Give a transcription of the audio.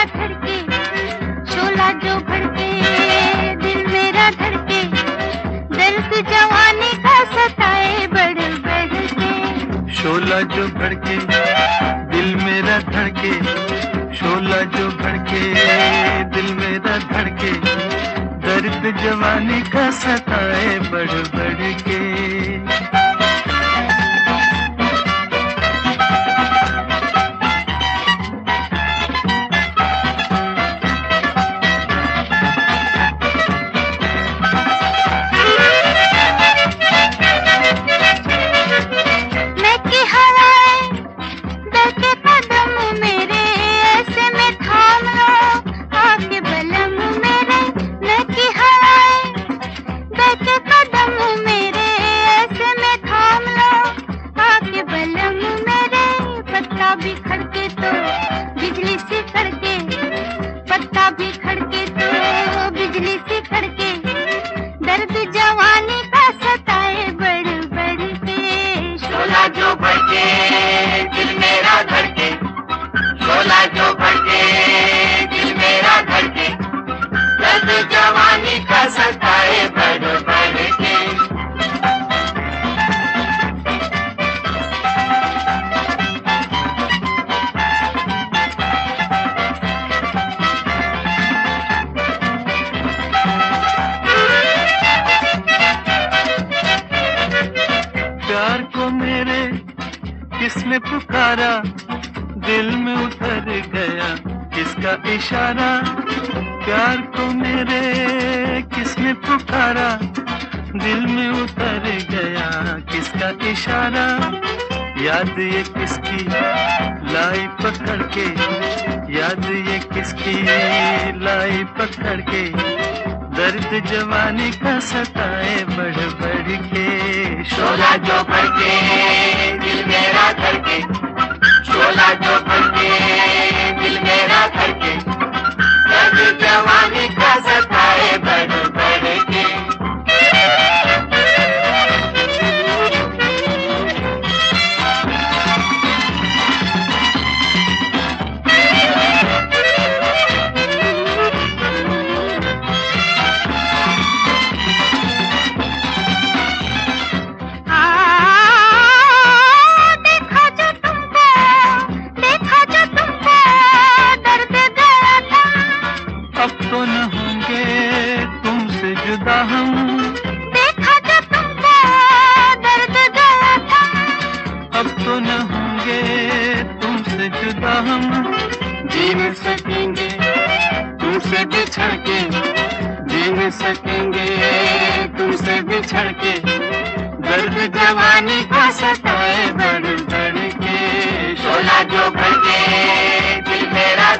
मेरा धड़के, शोला जो भड़के, दिल मेरा धड़के, दर्द जवानी का सताए बढ़ बढ़ के। शोला जो भड़के, दिल मेरा धड़के, शोला जो भड़के, दिल मेरा धड़के, दर्द जवानी का सताए बढ़ बढ़ के। भी खड़के तो बिजली सी खड़के, पत्ता भी खड़के तो बिजली सी खड़के, दर्द जवानी का सताए बढ़ बढ़ के। शोला जो भड़के, दिल मेरा धड़के, शोला जो भड़के, दिल मेरा धड़के, दर्द जवानी का सताए बढ़ बढ़ के। प्यार को मेरे किसने पुकारा, दिल में उतर गया किसका इशारा। प्यार को मेरे किसने पुकारा, दिल में उतर गया किसका इशारा। याद ये किसकी लाई पकड़ के, याद ये किसकी लाई पकड़ के, दर्द जवानी का सताए बढ़ बढ़ के। शोला जो भड़के, दिल मेरा धड़के, शोला जो भड़के, दिल मेरा धड़के, दर्द जवानी का सताए बढ़ बढ़ के। अब तो न होंगे तुमसे जुदा हम, देखा जो तुमको दर्द गया था। अब तो न होंगे तुमसे जुदा हम, जी न सकेंगे तुमसे बिछड़ के, जी न सकेंगे तुमसे बिछड़ के, दर्द जवानी का सताए बढ़ बढ़ के। शोला जो भड़के, दिल मेरा